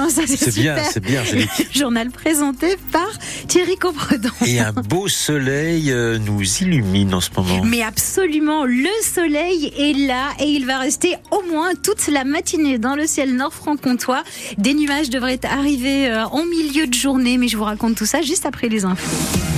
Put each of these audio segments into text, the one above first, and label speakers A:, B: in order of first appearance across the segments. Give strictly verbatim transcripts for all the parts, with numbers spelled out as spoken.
A: ça c'est,
B: c'est
A: super.
B: bien, c'est bien, Angélique.
A: Journal présenté par Thierry Compredon.
B: Et un beau soleil euh, nous illumine en ce moment.
A: Mais absolument, le soleil est là et il va rester au moins toute la matinée dans le ciel nord-franc-comtois. Des nuages devraient arriver euh, en milieu de journée, mais je vous raconte tout ça juste après les infos.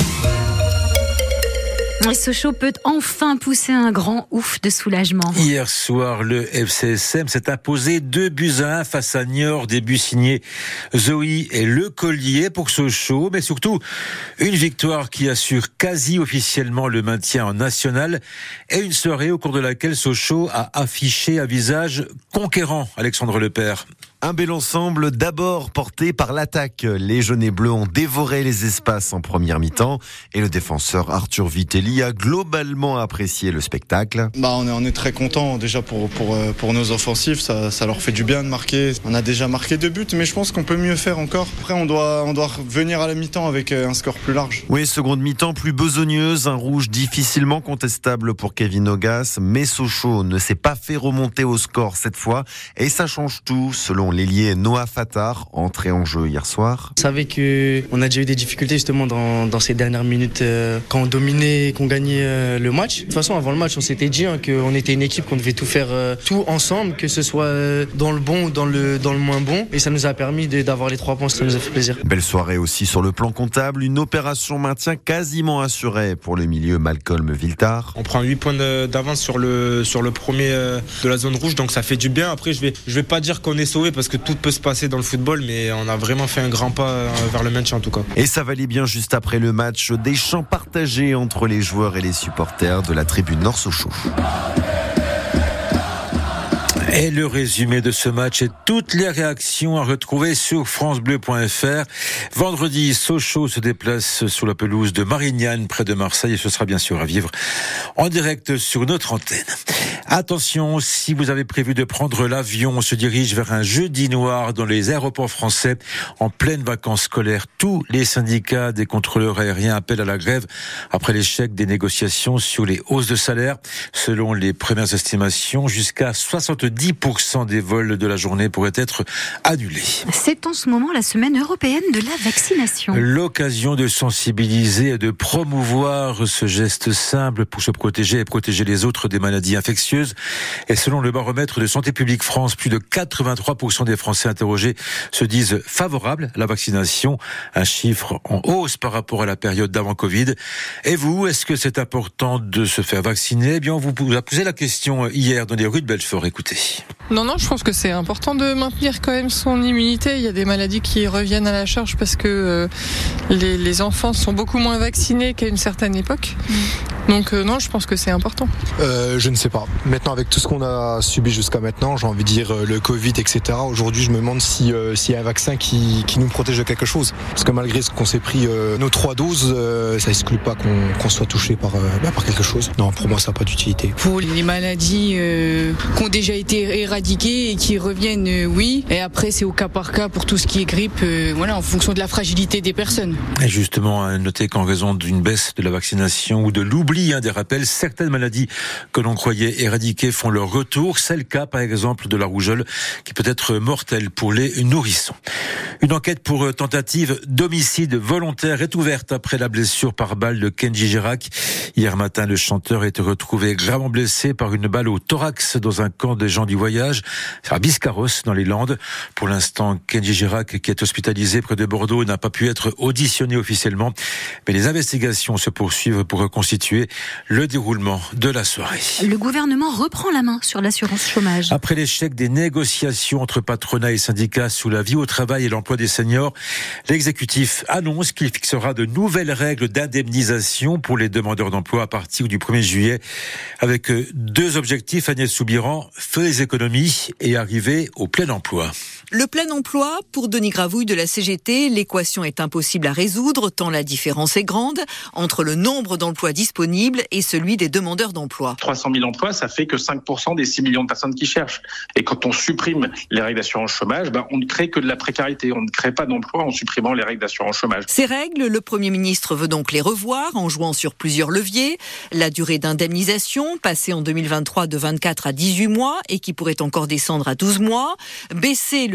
A: Et Sochaux peut enfin pousser un grand ouf de soulagement.
B: Hier soir, le F C S M s'est imposé deux buts à un face à Niort, des buts signés Zoé et Le Collier pour Sochaux, mais surtout une victoire qui assure quasi officiellement le maintien en national et une soirée au cours de laquelle Sochaux a affiché un visage conquérant. Alexandre Lepère.
C: Un bel ensemble d'abord porté par l'attaque. Les jaunes et bleus ont dévoré les espaces en première mi-temps et le défenseur Arthur Vitelli a globalement apprécié le spectacle.
D: Bah on est on est très content déjà pour pour pour nos offensifs, ça ça leur fait du bien de marquer. On a déjà marqué deux buts, mais je pense qu'on peut mieux faire encore. Après on doit on doit revenir à la mi-temps avec un score plus large.
C: Oui, seconde mi-temps plus besogneuse, un rouge difficilement contestable pour Kevin Ogas, mais Sochaux ne s'est pas fait remonter au score cette fois et ça change tout selon l'ailier Noah Fattar, entré en jeu hier soir.
E: On savait qu'on a déjà eu des difficultés justement dans, dans ces dernières minutes euh, quand on dominait, qu'on gagnait euh, le match. De toute façon, avant le match, on s'était dit hein, qu'on était une équipe, qu'on devait tout faire euh, tout ensemble, que ce soit euh, dans le bon ou dans le, dans le moins bon. Et ça nous a permis de, d'avoir les trois points, ça nous a fait plaisir.
C: Belle soirée aussi sur le plan comptable, une opération maintien quasiment assurée pour le milieu Malcolm Viltard.
F: On prend huit points d'avance sur le, sur le premier euh, de la zone rouge, donc ça fait du bien. Après, je vais, je vais pas dire qu'on est sauvé parce que tout peut se passer dans le football, mais on a vraiment fait un grand pas vers le maintien en tout cas.
C: Et ça valait bien juste après le match, des chants partagés entre les joueurs et les supporters de la tribune Nord Sochaux.
B: Et le résumé de ce match et toutes les réactions à retrouver sur francebleu point f r. Vendredi, Sochaux se déplace sur la pelouse de Marignane, près de Marseille, et ce sera bien sûr à vivre en direct sur notre antenne. Attention, si vous avez prévu de prendre l'avion, on se dirige vers un jeudi noir dans les aéroports français en pleine vacances scolaires. Tous les syndicats des contrôleurs aériens appellent à la grève après l'échec des négociations sur les hausses de salaire. Selon les premières estimations, jusqu'à soixante-dix pour cent des vols de la journée pourraient être annulés.
A: C'est en ce moment la semaine européenne de la vaccination.
B: L'occasion de sensibiliser et de promouvoir ce geste simple pour se protéger et protéger les autres des maladies infectieuses. Et selon le baromètre de Santé publique France, plus de quatre-vingt-trois pour cent des Français interrogés se disent favorables à la vaccination, un chiffre en hausse par rapport à la période d'avant Covid. Et vous, est-ce que c'est important de se faire vacciner ? Eh bien, on vous a posé la question hier dans les rues de Belfort. Écoutez.
G: Non, non, je pense que c'est important de maintenir quand même son immunité. Il y a des maladies qui reviennent à la charge parce que euh, les, les enfants sont beaucoup moins vaccinés qu'à une certaine époque. Mmh. Donc euh, non, je pense que c'est important.
H: Euh, je ne sais pas. Maintenant, avec tout ce qu'on a subi jusqu'à maintenant, j'ai envie de dire euh, le Covid, et cetera. Aujourd'hui, je me demande si euh, s'il y a un vaccin qui, qui nous protège de quelque chose. Parce que malgré ce qu'on s'est pris euh, nos trois doses, euh, ça exclut pas qu'on, qu'on soit touché par, euh, bah, par quelque chose. Non, pour moi, ça n'a pas d'utilité.
I: Pour les maladies euh, qui ont déjà été éradiquées et qui reviennent, euh, oui. Et après, c'est au cas par cas pour tout ce qui est grippe, euh, voilà, en fonction de la fragilité des personnes.
B: Et justement, à noter qu'en raison d'une baisse de la vaccination ou de l'oubli hein, des rappels, certaines maladies que l'on croyait éradiquées font leur retour. C'est le cas, par exemple, de la rougeole, qui peut être mortelle pour les nourrissons. Une enquête pour tentative d'homicide volontaire est ouverte après la blessure par balle de Kenji Girac. Hier matin, le chanteur a été retrouvé gravement blessé par une balle au thorax dans un camp des gens du voyage, à Biscarrosse, dans les Landes. Pour l'instant, Kenji Girac, qui est hospitalisé près de Bordeaux, n'a pas pu être auditionné officiellement. Mais les investigations se poursuivent pour reconstituer le déroulement de la soirée.
A: Le gouvernement reprend la main sur l'assurance chômage.
B: Après l'échec des négociations entre patronat et syndicats sous la vie au travail et l'emploi des seniors, l'exécutif annonce qu'il fixera de nouvelles règles d'indemnisation pour les demandeurs d'emploi à partir du premier juillet, avec deux objectifs. Agnès Soubiran, faire les économies et arriver au plein emploi.
J: Le plein emploi, pour Denis Gravouille de la C G T, l'équation est impossible à résoudre tant la différence est grande entre le nombre d'emplois disponibles et celui des demandeurs d'emploi.
K: trois cent mille emplois, ça fait que cinq pour cent des six millions de personnes qui cherchent. Et quand on supprime les règles d'assurance chômage, ben on ne crée que de la précarité. On ne crée pas d'emploi en supprimant les règles d'assurance chômage.
J: Ces règles, le Premier ministre veut donc les revoir en jouant sur plusieurs leviers. La durée d'indemnisation, passée en deux mille vingt-trois de vingt-quatre à dix-huit mois et qui pourrait encore descendre à douze mois. Baisser le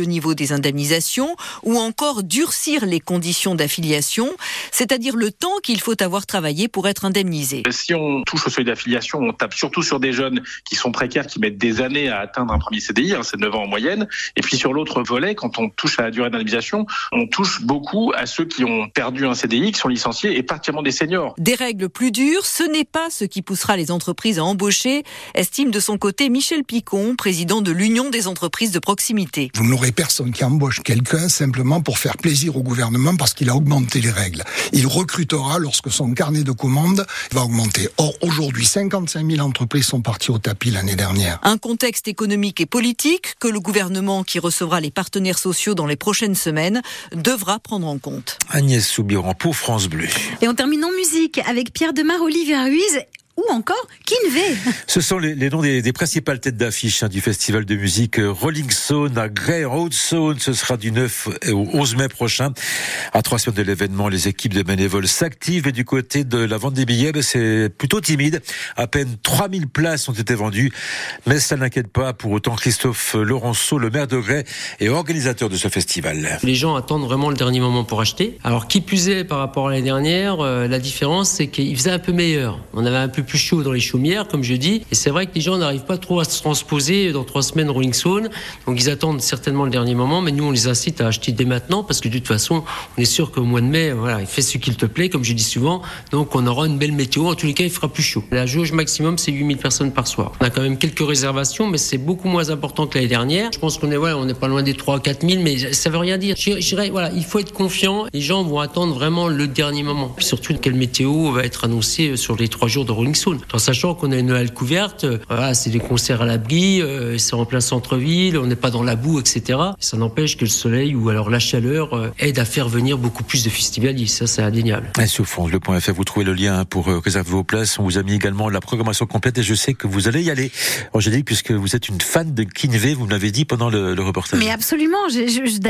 J: niveau des indemnisations ou encore durcir les conditions d'affiliation, c'est-à-dire le temps qu'il faut avoir travaillé pour être indemnisé.
K: Si on touche au seuil d'affiliation, on tape surtout sur des jeunes qui sont précaires, qui mettent des années à atteindre un premier C D I, hein, c'est neuf ans en moyenne. Et puis sur l'autre volet, quand on touche à la durée d'indemnisation, on touche beaucoup à ceux qui ont perdu un C D I, qui sont licenciés, et particulièrement des seniors.
J: Des règles plus dures, ce n'est pas ce qui poussera les entreprises à embaucher, estime de son côté Michel Picon, président de l'Union des entreprises de proximité.
L: Vous n'aurez personne qui embauche quelqu'un simplement pour faire plaisir au gouvernement parce qu'il a augmenté les règles. Il recrutera lorsque son carnet de commandes va augmenter. Or, aujourd'hui, cinquante-cinq mille entreprises sont parties au tapis l'année dernière.
J: Un contexte économique et politique que le gouvernement, qui recevra les partenaires sociaux dans les prochaines semaines, devra prendre en compte.
B: Agnès Soubiran pour France Bleu.
A: Et on termine en musique avec Pierre Demar, Olivier Ruiz ou encore Kinvey.
B: Ce sont les, les noms des, des principales têtes d'affiche hein, du festival de musique Rolling Stone à Grey Road Zone. Ce sera du neuf au onze mai prochain. À trois semaines de l'événement, les équipes de bénévoles s'activent. Et du côté de la vente des billets, ben, c'est plutôt timide. À peine trois mille places ont été vendues. Mais ça n'inquiète pas pour autant Christophe Laurenceau, le maire de Grey et organisateur de ce festival.
M: Les gens attendent vraiment le dernier moment pour acheter. Alors qui plus est par rapport à l'année dernière, euh, la différence c'est qu'il faisait un peu meilleur. On avait un peu plus chaud dans les chaumières, comme je dis. Et c'est vrai que les gens n'arrivent pas trop à se transposer dans trois semaines Rolling Stone. Donc ils attendent certainement le dernier moment. Mais nous, on les incite à acheter dès maintenant parce que de toute façon, on est sûr qu'au mois de mai, voilà, il fait ce qu'il te plaît, comme je dis souvent. Donc on aura une belle météo. En tous les cas, il fera plus chaud. La jauge maximum, c'est huit mille personnes par soir. On a quand même quelques réservations, mais c'est beaucoup moins important que l'année dernière. Je pense qu'on est, voilà, on n'est pas loin des trois à quatre mille, mais ça veut rien dire. Je dirais, voilà, il faut être confiant. Les gens vont attendre vraiment le dernier moment. Puis surtout, quelle météo va être annoncée sur les trois jours de Rolling Stone. En sachant qu'on a une halle couverte, voilà, c'est des concerts à l'abri, euh, c'est en plein centre-ville, on n'est pas dans la boue, et cetera. Ça n'empêche que le soleil ou alors la chaleur euh, aide à faire venir beaucoup plus de festivaliers. Ça, c'est indéniable.
B: Et sur France Bleu point F R, vous trouvez le lien pour euh, réserver vos places. On vous a mis également la programmation complète et je sais que vous allez y aller, Angélique, puisque vous êtes une fan de Kinvey, vous me l'avez dit pendant le, le reportage.
A: Mais absolument, je, je,